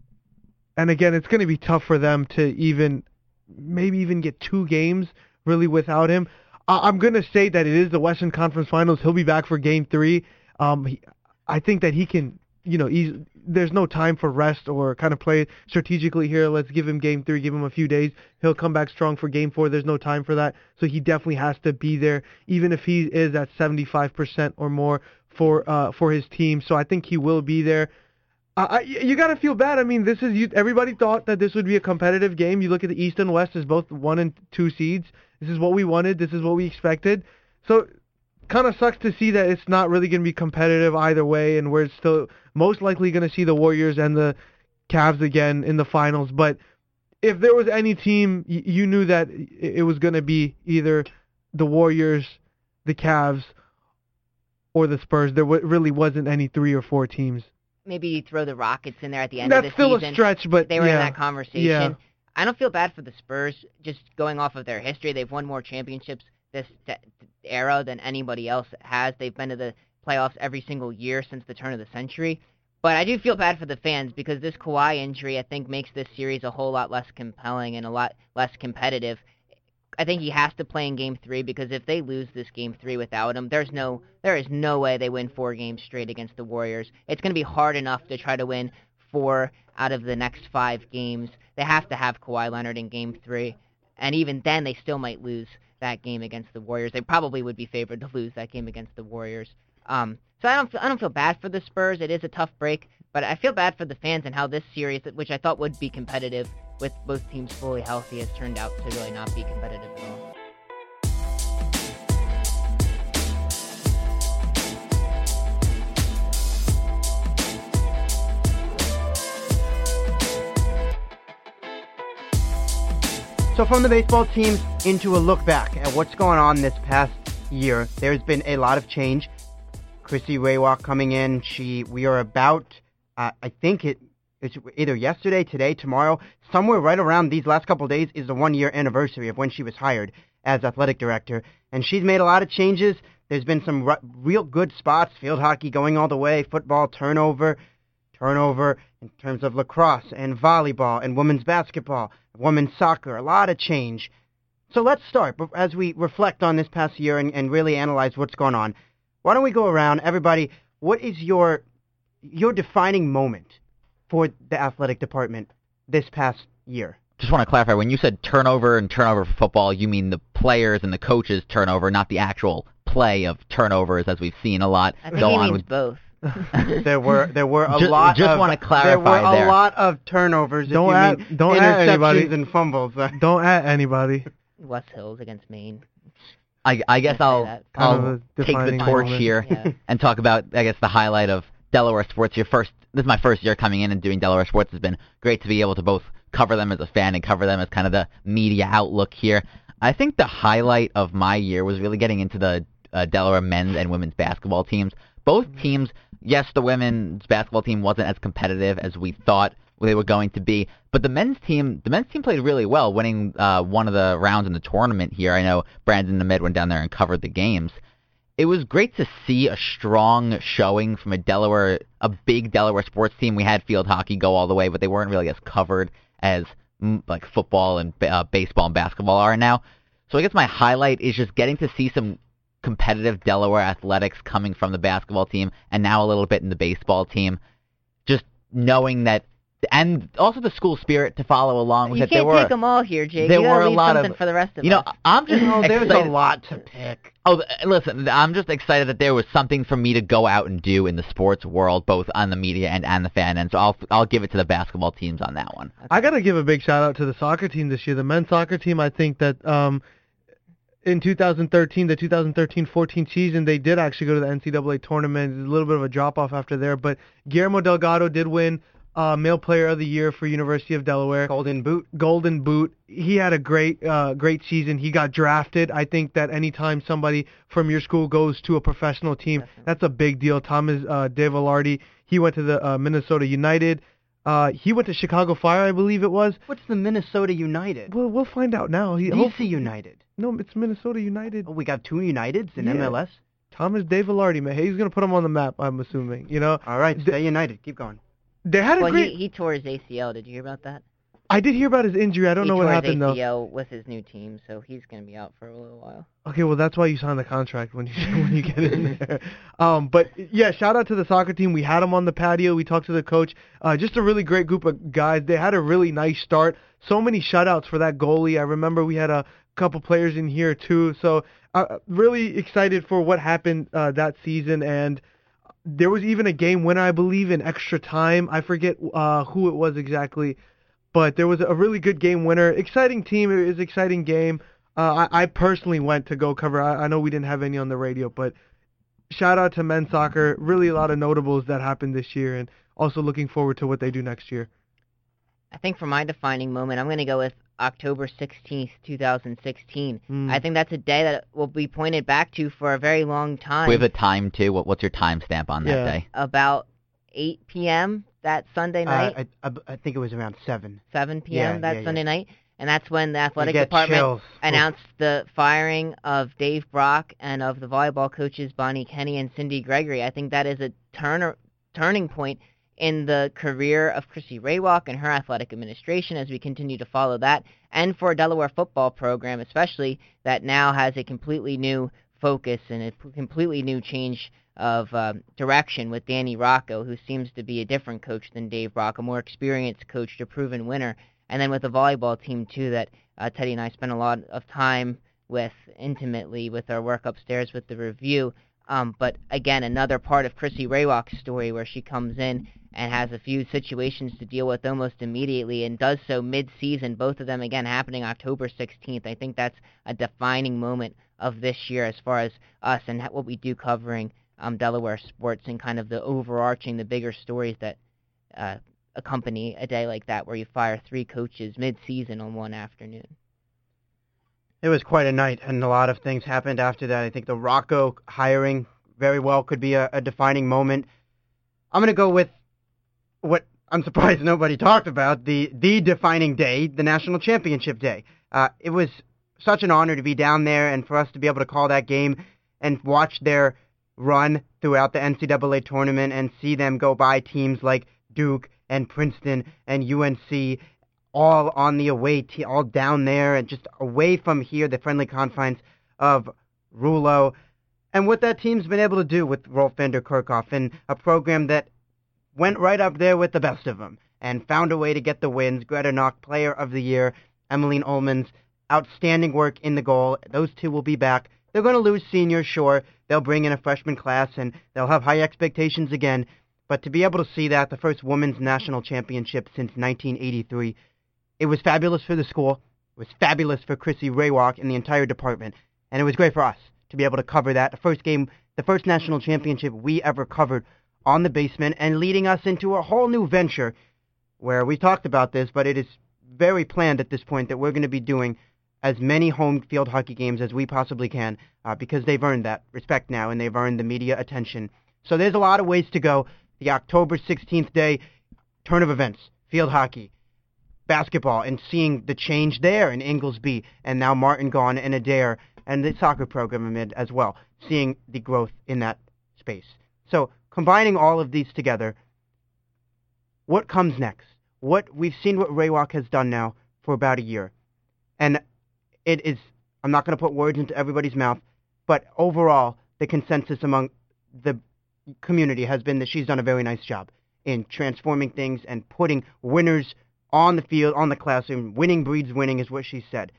and again, it's going to be tough for them to even maybe even get two games really without him. I, I'm going to say that it is the Western Conference Finals. He'll be back for Game Three. Um, he, I think that he can. You know, he's, there's no time for rest or kind of play strategically here. Let's give him Game Three, give him a few days. He'll come back strong for Game Four. There's no time for that, so he definitely has to be there, even if he is at seventy-five percent or more for uh, for his team. So I think he will be there. Uh, I, you got to feel bad. I mean, this is you, everybody thought that this would be a competitive game. You look at the East and West as both one and two seeds. This is what we wanted. This is what we expected. So kind of sucks to see that it's not really going to be competitive either way, and we're still most likely going to see the Warriors and the Cavs again in the finals. But if there was any team, y- you knew that it was going to be either the Warriors, the Cavs, or the Spurs. There w- really wasn't any three or four teams. Maybe you throw the Rockets in there at the end That's of the still season. a stretch, but They were yeah. in that conversation. Yeah. I don't feel bad for the Spurs, just going off of their history. They've won more championships this t- era than anybody else has. They've been to the playoffs every single year since the turn of the century. But I do feel bad for the fans because this Kawhi injury, I think, makes this series a whole lot less compelling and a lot less competitive. I think he has to play in Game Three because if they lose this Game Three without him, there's no, there is no way they win four games straight against the Warriors. It's going to be hard enough to try to win four out of the next five games. They have to have Kawhi Leonard in Game Three, and even then, they still might lose that game against the Warriors. They probably would be favored to lose that game against the Warriors. Um, so I don't, feel, I don't feel bad for the Spurs. It is a tough break, but I feel bad for the fans and how this series, which I thought would be competitive with both teams fully healthy, has turned out to really not be competitive at all. So from the baseball teams into a look back at what's going on this past year, there's been a lot of change. Chrissy Raywalk coming in. She, we are about, uh, I think it, it's either yesterday, today, tomorrow, somewhere right around these last couple of days is the one-year anniversary of when she was hired as athletic director. And she's made a lot of changes. There's been some r- real good spots, field hockey going all the way, football, turnover, turnover in terms of lacrosse and volleyball and women's basketball, women's soccer, a lot of change. So let's start, but as we reflect on this past year and, and really analyze what's going on, why don't we go around, everybody, what is your your defining moment for the athletic department this past year? Just want to clarify, when you said turnover and turnover for football, you mean the players and the coaches turnover, not the actual play of turnovers as we've seen a lot I think go he on means with both. There were there were a Just- lot just of wanna clarify there were a there. lot of turnovers. Don't if you add- mean don't add interceptions anybody. and fumbles. Don't at anybody. West Hills against Maine. I, I guess Can't say I'll, that. Kind of I'll a take the defining torch moment. here Yeah. and talk about, I guess, the highlight of Delaware sports. Your first, this is my first year coming in and doing Delaware sports. It's been great to be able to both cover them as a fan and cover them as kind of the media outlook here. I think the highlight of my year was really getting into the uh, Delaware men's and women's basketball teams. Both teams, yes, the women's basketball team wasn't as competitive as we thought they were going to be, but the men's team, the men's team played really well, winning uh, one of the rounds in the tournament here. I know Brandon and Ahmed went down there and covered the games. it was great to see a strong showing from a Delaware, a big Delaware sports team. We had field hockey go all the way, but they weren't really as covered as mm, like football and uh, baseball and basketball are now. So I guess my highlight is just getting to see some competitive Delaware athletics coming from the basketball team and now a little bit in the baseball team. Just knowing that, and also the school spirit to follow along with you it. can't There were, take them all here, Jake. there you were gotta a leave lot something of, for the rest of you know, us. I'm just Oh, there's excited. a lot to pick. Oh, listen, I'm just excited that there was something for me to go out and do in the sports world, both on the media and on the fan end. So I'll I'll give it to the basketball teams on that one. I got to give a big shout out to the soccer team this year. The men's soccer team, I think that um, in two thousand thirteen, the two thousand thirteen fourteen season, they did actually go to the N C double A tournament. There's a little bit of a drop-off after there, but Guillermo Delgado did win uh, Male Player of the Year for University of Delaware. Golden Boot. Golden Boot. He had a great uh, great season. He got drafted. I think that anytime somebody from your school goes to a professional team, Definitely. that's a big deal. Thomas uh, De Velarde, he went to the uh, Minnesota United. Uh, he went to Chicago Fire, I believe it was. What's the Minnesota United? Well, we'll find out now. He, D C United. No, it's Minnesota United. Oh, we got two Uniteds in Yeah. M L S. Thomas De Velarde, man. He's going to put him on the map, I'm assuming. You know, All right, The- stay United. Keep going. they had a Well, great... he, he tore his A C L. Did you hear about that? I did hear about his injury. I don't he know what tore happened, his though. A C L with his new team, so he's going to be out for a little while. Okay, well, that's why you sign the contract when you when you get in there. Um, but yeah, shout out to the soccer team. We had them on the patio. We talked to the coach. Uh, just a really great group of guys. They had a really nice start. So many shutouts for that goalie. I remember we had a couple players in here too. So uh, really excited for what happened uh, that season. And there was even a game winner, I believe, in extra time. I forget uh, who it was exactly. But there was a really good game winner. Exciting team. It was an exciting game. Uh, I, I personally went to go cover. I, I know we didn't have any on the radio, but shout out to men's soccer. Really a lot of notables that happened this year, and also looking forward to what they do next year. I think for my defining moment, I'm going to go with October sixteenth, two thousand sixteen. Mm. I think that's a day that will be pointed back to for a very long time. We have a time too. What, what's your timestamp on that Yeah. day? About eight p.m. that Sunday night, Uh, I, I, I think it was around seven. seven p.m. yeah, that yeah, yeah. Sunday night, and that's when the athletic you get department chills. announced the firing of Dave Brock and of the volleyball coaches Bonnie Kenny and Cindy Gregory. I think that is a turn turning point in the career of Chrissy Raywalk and her athletic administration as we continue to follow that, and for a Delaware football program especially that now has a completely new focus and a p- completely new change of um, direction with Danny Rocco, who seems to be a different coach than Dave Brock, a more experienced coach, a proven winner, and then with the volleyball team too that uh, Teddy and I spent a lot of time with intimately with our work upstairs with the review. Um, but again, another part of Chrissy Raywalk's story where she comes in and has a few situations to deal with almost immediately and does so mid-season, both of them, again, happening October sixteenth. I think that's a defining moment of this year as far as us and what we do covering um, Delaware sports and kind of the overarching, the bigger stories that uh, accompany a day like that where you fire three coaches mid-season on one afternoon. It was quite a night, and a lot of things happened after that. I think the Rocco hiring very well could be a, a defining moment. I'm going to go with what I'm surprised nobody talked about, the, the defining day, the National Championship Day. Uh, it was such an honor to be down there and for us to be able to call that game and watch their run throughout the N C double A tournament and see them go by teams like Duke and Princeton and U N C, all on the away team, all down there and just away from here, the friendly confines of Rulo. And what that team's been able to do with Rolf van der Kerkhoff and a program that went right up there with the best of them and found a way to get the wins. Greta Knock, Player of the Year, Emmeline Ullman's outstanding work in the goal. Those two will be back. They're going to lose seniors, sure. They'll bring in a freshman class and they'll have high expectations again. But to be able to see that, the first women's national championship since nineteen eighty-three, it was fabulous for the school. It was fabulous for Chrissy Raywalk and the entire department. And it was great for us to be able to cover that. The first game, the first national championship we ever covered on the basement and leading us into a whole new venture where we talked about this, but it is very planned at this point that we're going to be doing as many home field hockey games as we possibly can uh, because they've earned that respect now and they've earned the media attention. So there's a lot of ways to go. The October sixteenth day, turn of events, field hockey, basketball, and seeing the change there in Inglesby and now Martin gone and Adair and the soccer program amid as well, seeing the growth in that space. So combining all of these together, what comes next? What we've seen what Raywalk has done now for about a year, and it is. I'm not going to put words into everybody's mouth, but overall, the consensus among the community has been that she's done a very nice job in transforming things and putting winners on the field, on the classroom. Winning breeds winning is what she said.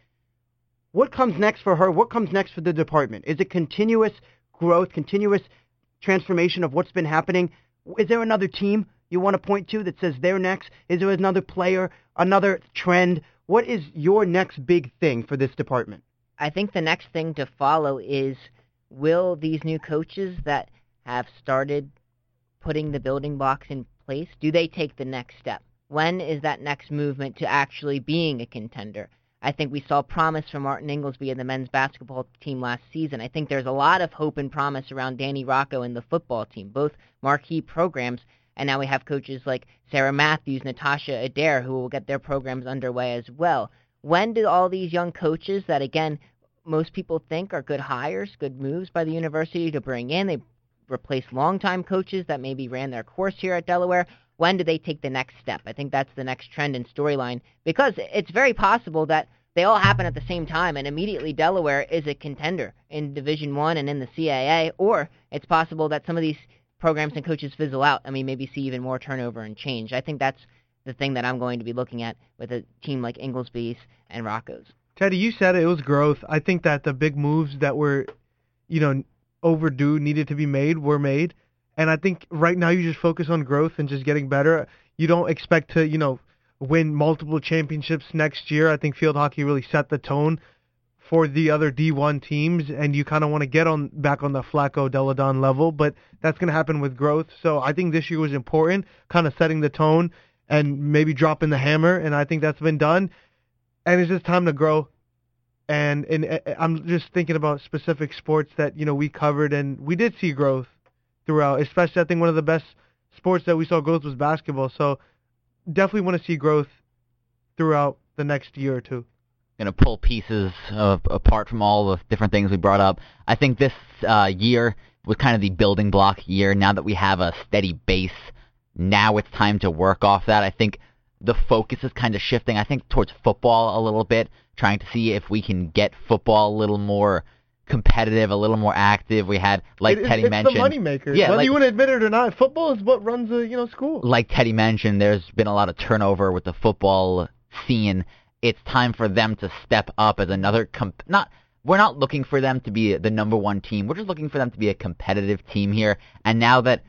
What comes next for her? What comes next for the department? Is it continuous growth, continuous transformation of what's been happening? Is there another team you want to point to that says they're next? Is there another player, another trend? What is your next big thing for this department? I think the next thing to follow is, will these new coaches that have started putting the building blocks in place, do they take the next step? When is that next movement to actually being a contender? I think we saw promise from Martin Inglesby and the men's basketball team last season. I think there's a lot of hope and promise around Danny Rocco and the football team, both marquee programs, and now we have coaches like Sarah Matthews, Natasha Adair, who will get their programs underway as well. When do all these young coaches that, again, most people think are good hires, good moves by the university to bring in, they replace longtime coaches that maybe ran their course here at Delaware, when do they take the next step? I think that's the next trend and storyline, because it's very possible that they all happen at the same time and immediately Delaware is a contender in Division One and in the C A A, or it's possible that some of these programs and coaches fizzle out and we maybe see even more turnover and change. I think that's the thing that I'm going to be looking at with a team like Inglesby's and Rocco's. Teddy, you said it, it was growth. I think that the big moves that were, you know, overdue, needed to be made, were made. And I think right now you just focus on growth and just getting better. You don't expect to, you know, win multiple championships next year. I think field hockey really set the tone for the other D one teams, and you kind of want to get on back on the Flacco Deladon level, but that's going to happen with growth. So I think this year was important, kind of setting the tone and maybe dropping the hammer, and I think that's been done. And it's just time to grow. And, and I'm just thinking about specific sports that, you know, we covered, and we did see growth throughout, especially I think one of the best sports that we saw growth was basketball. So definitely want to see growth throughout the next year or two. Going to pull pieces of, apart from all the different things we brought up. I think this uh, year was kind of the building block year. Now that we have a steady base, now it's time to work off that. I think the focus is kind of shifting, I think, towards football a little bit, trying to see if we can get football a little more competitive, a little more active. We had, like it, Teddy it's mentioned... It's the moneymaker. Yeah, Whether like, you want to admit it or not, football is what runs a, you know, school. Like Teddy mentioned, there's been a lot of turnover with the football scene. It's time for them to step up as another... Comp- not We're not looking for them to be the number one team. We're just looking for them to be a competitive team here. And now that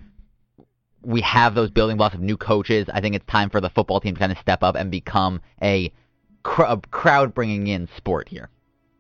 we have those building blocks of new coaches, I think it's time for the football team to kind of step up and become a, cr- a crowd-bringing-in sport here.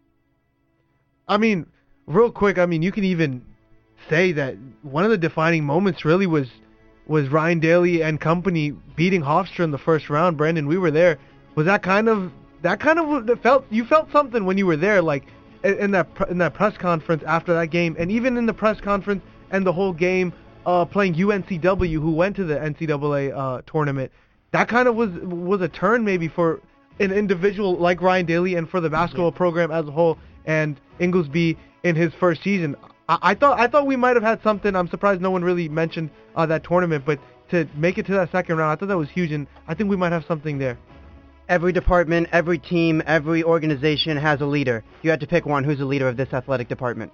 I mean, real quick, I mean, you can even say that one of the defining moments really was was Ryan Daly and company beating Hofstra in the first round. Brandon, we were there. Was that kind of that kind of felt you felt something when you were there, like in that in that press conference after that game, and even in the press conference and the whole game, uh, playing U N C W, who went to the N C double A uh, tournament. That kind of was was a turn maybe for an individual like Ryan Daly and for the basketball yeah. program as a whole. And Inglesby in his first season, I, I thought I thought we might have had something. I'm surprised no one really mentioned uh, that tournament, but to make it to that second round, I thought that was huge, and I think we might have something there. Every department, every team, every organization has a leader. If you had to pick one, who's the leader of this athletic department?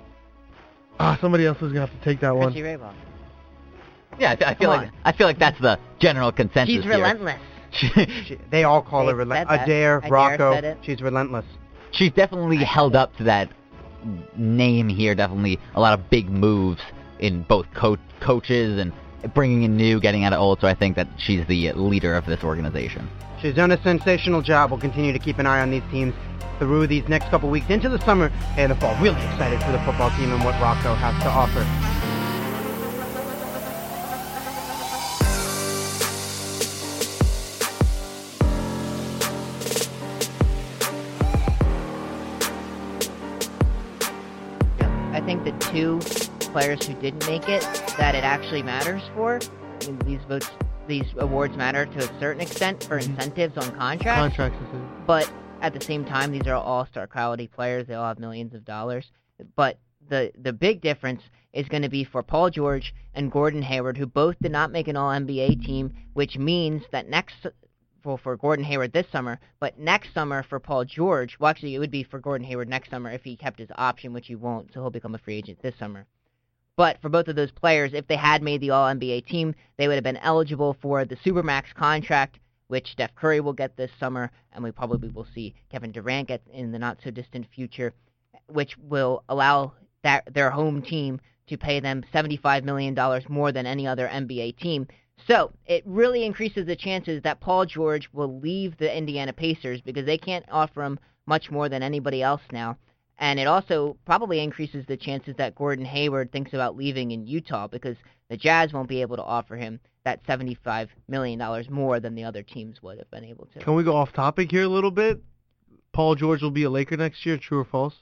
Ah, somebody else is gonna have to take that one. Richie Raybach. Yeah, I feel Come like on. I feel like that's the general consensus. She's here. relentless. She, they all call her They relentless. said that. Adair, Adair Rocco. said it. She's relentless. She's definitely I held said it. up to that name here. Definitely a lot of big moves in both co- coaches and bringing in new, getting out of old. So I think that she's the leader of this organization. She's done a sensational job. We'll continue to keep an eye on these teams through these next couple weeks into the summer and the fall. Really excited for the football team and what Rocco has to offer. I think the two players who didn't make it that it actually matters for, I mean, these votes, these awards matter to a certain extent for incentives on contracts. Contracts. But at the same time, these are all-star quality players. They all have millions of dollars. But the the big difference is going to be for Paul George and Gordon Hayward, who both did not make an All N B A team, which means that next well, for Gordon Hayward this summer, but next summer for Paul George, well, actually, it would be for Gordon Hayward next summer if he kept his option, which he won't, so he'll become a free agent this summer. But for both of those players, if they had made the All N B A team, they would have been eligible for the Supermax contract, which Steph Curry will get this summer, and we probably will see Kevin Durant get in the not-so-distant future, which will allow that their home team to pay them seventy-five million dollars more than any other N B A team. So it really increases the chances that Paul George will leave the Indiana Pacers because they can't offer him much more than anybody else now. And it also probably increases the chances that Gordon Hayward thinks about leaving in Utah because the Jazz won't be able to offer him that seventy-five million dollars more than the other teams would have been able to. Can we go off topic here a little bit? Paul George will be a Laker next year, true or false?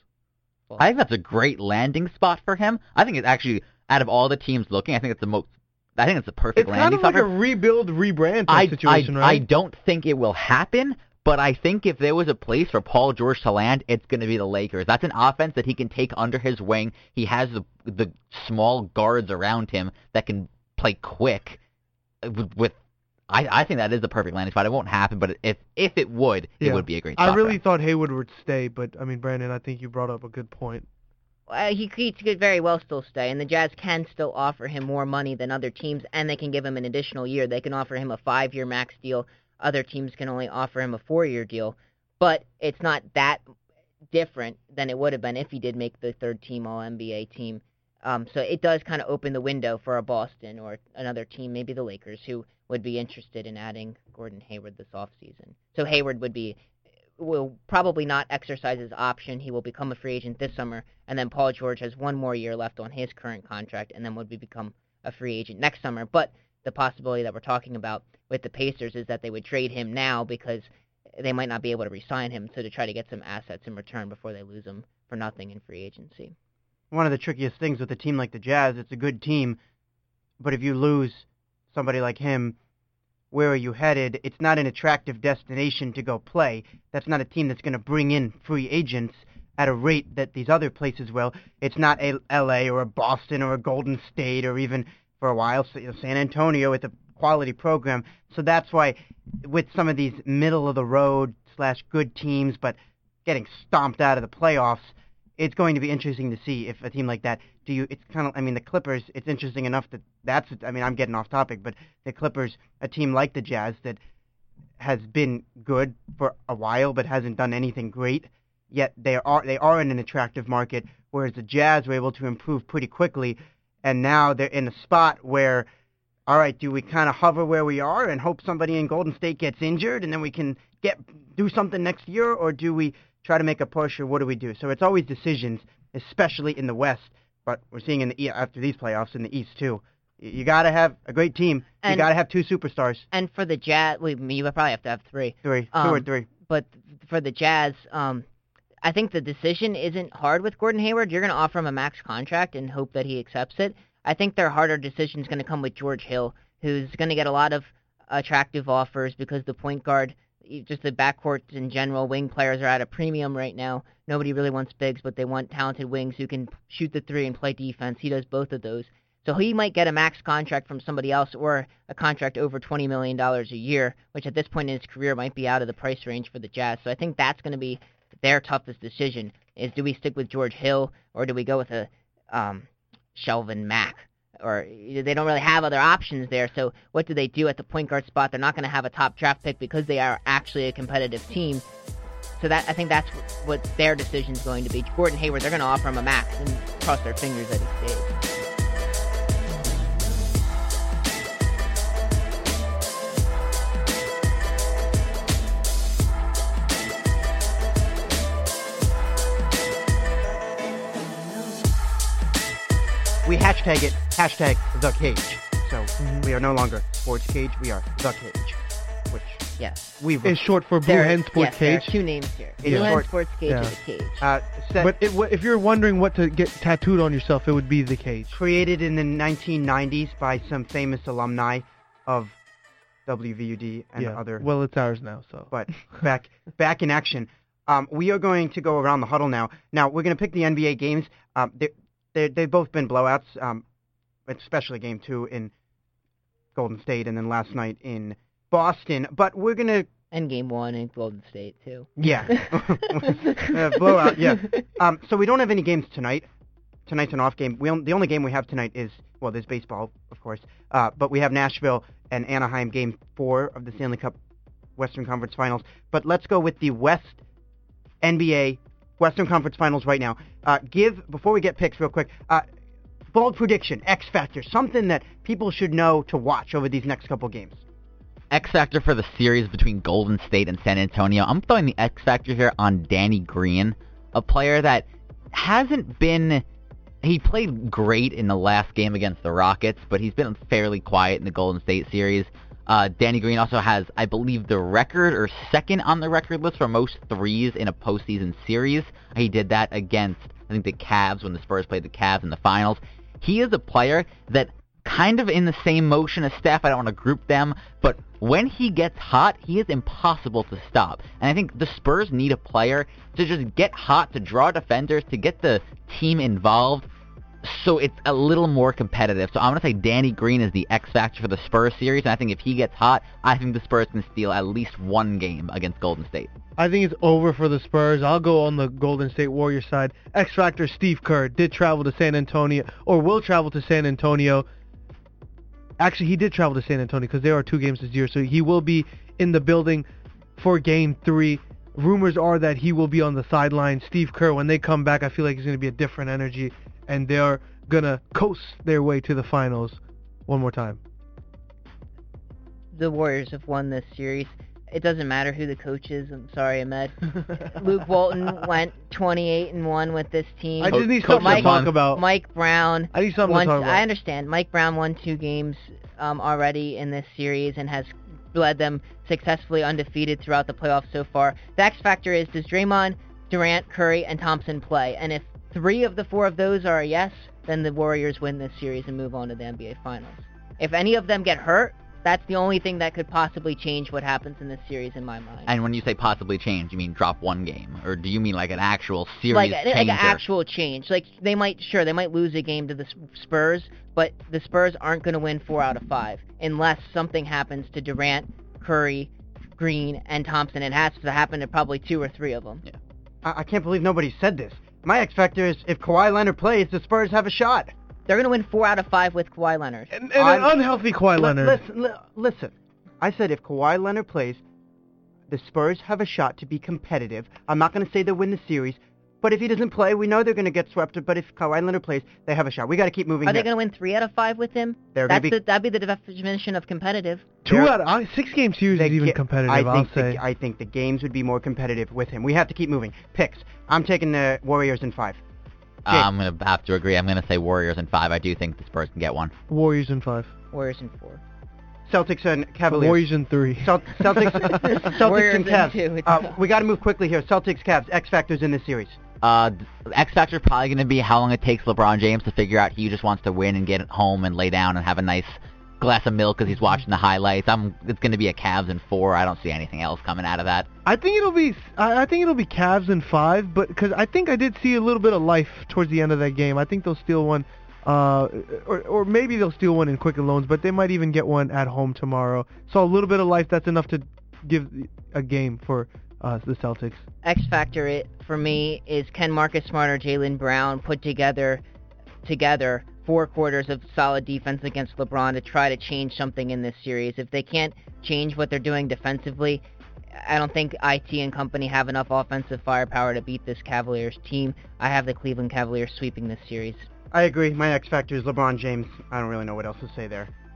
I think that's a great landing spot for him. I think it's actually, out of all the teams looking, I think it's the most, I think it's the perfect It's kind landing of like spot. a rebuild, rebrand type I, situation, I, right? I don't think it will happen, but I think if there was a place for Paul George to land, it's going to be the Lakers. That's an offense that he can take under his wing. He has the the small guards around him that can play quick. With, with I, I think that is the perfect landing spot. It won't happen, but if if it would, it Yeah. would be a great spot I for really him. thought Hayward would stay, but, I mean, Brandon, I think you brought up a good point. Uh, he, he could very well still stay, and the Jazz can still offer him more money than other teams, and they can give him an additional year. They can offer him a five-year max deal. Other teams can only offer him a four-year deal, but it's not that different than it would have been if he did make the third-team All N B A team. Um, so it does kind of open the window for a Boston or another team, maybe the Lakers, who would be interested in adding Gordon Hayward this offseason. So Hayward would be will probably not exercise his option. He will become a free agent this summer, and then Paul George has one more year left on his current contract, and then would be become a free agent next summer. But the possibility that we're talking about with the Pacers is that they would trade him now because they might not be able to re-sign him, so to try to get some assets in return before they lose him for nothing in free agency. One of the trickiest things with a team like the Jazz, it's a good team, but if you lose somebody like him, where are you headed? It's not an attractive destination to go play. That's not a team that's going to bring in free agents at a rate that these other places will. It's not a L A or a Boston or a Golden State or even, for a while, San Antonio with a quality program. So that's why with some of these middle-of-the-road slash good teams but getting stomped out of the playoffs, it's going to be interesting to see if a team like that, do you, it's kind of, I mean, the Clippers, it's interesting enough that that's, I mean, I'm getting off topic, but the Clippers, a team like the Jazz that has been good for a while but hasn't done anything great, yet they are, they are in an attractive market, whereas the Jazz were able to improve pretty quickly, and now they're in a spot where, all right, do we kind of hover where we are and hope somebody in Golden State gets injured and then we can get do something next year, or do we try to make a push, or what do we do? So it's always decisions, especially in the West, but we're seeing in the after these playoffs in the East too. You got to have a great team. And, you got to have two superstars. And for the Jazz, we you would probably have to have three. Three, um, two or three. But for the Jazz, um, I think the decision isn't hard with Gordon Hayward. You're going to offer him a max contract and hope that he accepts it. I think their harder decision is going to come with George Hill, who's going to get a lot of attractive offers because the point guard, just the backcourt in general, wing players are at a premium right now. Nobody really wants bigs, but they want talented wings who can shoot the three and play defense. He does both of those. So he might get a max contract from somebody else or a contract over twenty million dollars a year, which at this point in his career might be out of the price range for the Jazz. So I think that's going to be their toughest decision, is do we stick with George Hill or do we go with a um, Shelvin Mack? Or they don't really have other options there, so what do they do at the point guard spot? They're not going to have a top draft pick because they are actually a competitive team. So that I think that's what their decision is going to be. Gordon Hayward, they're going to offer him a max and cross their fingers that he stays. We hashtag it, hashtag the cage. So mm-hmm. we are no longer Sports Cage, we are the cage. Which yes. we've It's short for Blue there, Hen Sports yes, Cage. There are two names here. Yeah. Blue Hen Short- Sports Cage yeah. and the Cage. uh, set, But it, if you're wondering what to get tattooed on yourself, it would be the cage. created in the nineteen nineties by some famous alumni of W V U D and yeah. other. Well, it's ours now, so. But back back in action. Um, we are going to go around the huddle now. Now, we're going to pick the N B A games. Um, they, they, they've both been blowouts, um, especially Game two in Golden State and then last night in Boston. But we're going to... And Game one in Golden State, too. Yeah. uh, blowout, yeah. Um, so we don't have any games tonight. Tonight's an off game. We on, the only game we have tonight is, well, there's baseball, of course, uh, but we have Nashville and Anaheim Game four of the Stanley Cup Western Conference Finals. But let's go with the West N B A Western Conference Finals right now. Uh, give, before we get picks real quick, uh, bold prediction, X Factor, something that people should know to watch over these next couple games. X Factor for the series between Golden State and San Antonio. I'm throwing the X Factor here on Danny Green, a player that hasn't been... He played great in the last game against the Rockets, but he's been fairly quiet in the Golden State series. Uh, Danny Green also has, I believe, the record or second on the record list for most threes in a postseason series. He did that against, I think, the Cavs when the Spurs played the Cavs in the finals. He is a player that kind of in the same motion as Steph. I don't want to group them, but when he gets hot, he is impossible to stop. And I think the Spurs need a player to just get hot, to draw defenders, to get the team involved, so it's a little more competitive. So I'm going to say Danny Green is the X factor for the Spurs series, and I think if he gets hot, I think the Spurs can steal at least one game against Golden State. I think it's over for the Spurs. I'll go on the Golden State Warriors side. X factor Steve Kerr did travel to San Antonio, or will travel to San Antonio. Actually, he did travel to San Antonio because there are two games this year, so he will be in the building for Game three. Rumors are that he will be on the sideline. Steve Kerr, when they come back, I feel like it's going to be a different energy, and they're going to coast their way to the finals one more time. The Warriors have won this series. It doesn't matter who the coach is. I'm sorry, Ahmed. Luke Walton went twenty-eight and one with this team. I just need Coach something to Mike- talk about. Mike Brown. I need something won, to talk about. I understand. Mike Brown won two games um, already in this series and has led them successfully undefeated throughout the playoffs so far. The X factor is, does Draymond, Durant, Curry, and Thompson play? And if three of the four of those are a yes, then the Warriors win this series and move on to the N B A Finals. If any of them get hurt, that's the only thing that could possibly change what happens in this series in my mind. And when you say possibly change, you mean drop one game? Or do you mean like an actual series like, changer? like an actual change. Like they might, sure, they might lose a game to the Spurs, but the Spurs aren't going to win four out of five unless something happens to Durant, Curry, Green, and Thompson. It has to happen to probably two or three of them. Yeah. I, I can't believe nobody said this. My X factor is if Kawhi Leonard plays, the Spurs have a shot. They're going to win four out of five with Kawhi Leonard. And, and an I'm- unhealthy Kawhi Li- Leonard. Listen, li- listen, I said if Kawhi Leonard plays, the Spurs have a shot to be competitive. I'm not going to say they'll win the series, but if he doesn't play, we know they're going to get swept. But if Kawhi Leonard plays, they have a shot. We got to keep moving. Are they here. going to win three out of five with him? They're gonna That's be- the, that'd be the definition of competitive. Two They're- out of uh, six game series They is even get- competitive. I I'll think say. the, I think the games would be more competitive with him. We have to keep moving. Picks. I'm taking the Warriors in five. Uh, I'm going to have to agree. I'm going to say Warriors in five. I do think the Spurs can get one. Warriors in five. Warriors in four. Celtics and Cavaliers. Warriors in three. Cel- Celtics, Celtics Warriors and in Cavs. two. It's Uh, tough. we got to move quickly here. Celtics, Cavs. X factors in this series. Uh, the X factor is probably going to be how long it takes LeBron James to figure out he just wants to win and get home and lay down and have a nice glass of milk because he's watching the highlights. I'm. It's going to be a Cavs in four. I don't see anything else coming out of that. I think it'll be. I I think it'll be Cavs in five, but because I think I did see a little bit of life towards the end of that game. I think they'll steal one, uh, or or maybe they'll steal one in Quicken Loans, but they might even get one at home tomorrow. So a little bit of life. That's enough to give a game for uh, the Celtics. X factor it for me is, can Marcus Smart or Jaylen Brown put together together four quarters of solid defense against LeBron to try to change something in this series? If they can't change what they're doing defensively, I don't think I T and company have enough offensive firepower to beat this Cavaliers team. I have the Cleveland Cavaliers sweeping this series. I agree. My X factor is LeBron James. I don't really know what else to say there.